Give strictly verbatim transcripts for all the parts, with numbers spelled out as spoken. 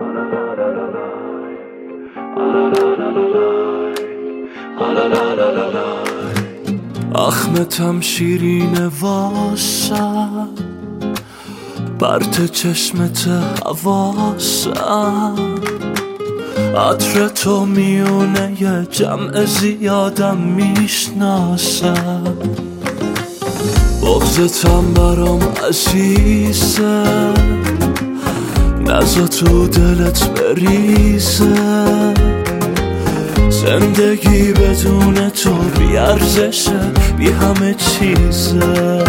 اخمتم شیرینه واسم، برت چشمت حواسم، عطر تو میونه یه جمع زیادم میشناسم، بغضتم برام عزیزه، نزا تو دلت بریزه، زندگی بدون تو بی ارزشه، بی همه چیزه،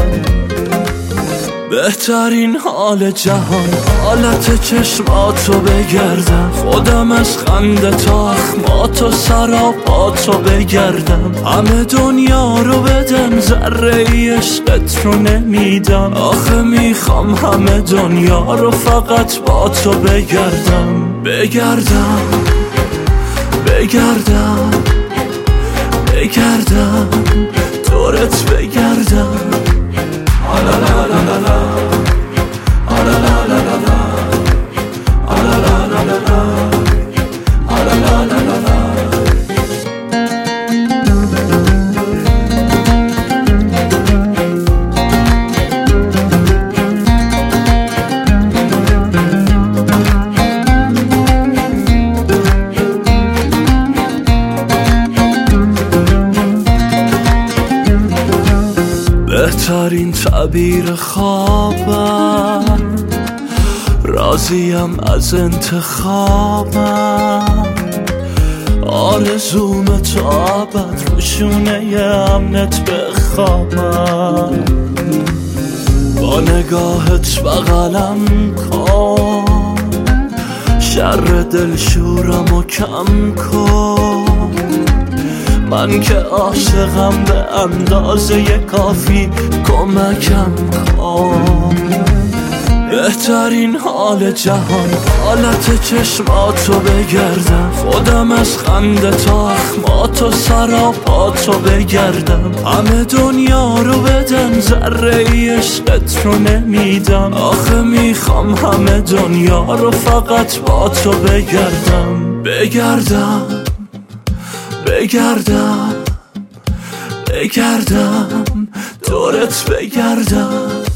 بهترین حال جهان حالت چشماتو بگردم، خودم از خنده تا اخماتو سراپاتو بگردم، همه دنیا رو بدم ذره ای عشقت رو نمیدم، آخه میخوام همه دنیا رو فقط با تو بگردم بگردم بگردم بگردم دورت بگردم. بهترین تعبیر خوابم، راضیم از انتخابم، آرزوم تا ابد روشونه ی امنت بخوابم، با نگاهت بغلم کن، شر دلشورم و کم کن، من که عاشقم به اندازه کافی کمکم کن، بهترین حال جهان حالت چشماتو بگردم، خودم از خنده تا اخماتو سراپاتو بگردم، همه دنیا رو بدم ذره ای عشقت رو نمیدم، آخه میخوام همه دنیا رو فقط با تو بگردم بگردم بگردم بگردم دورت بگردم.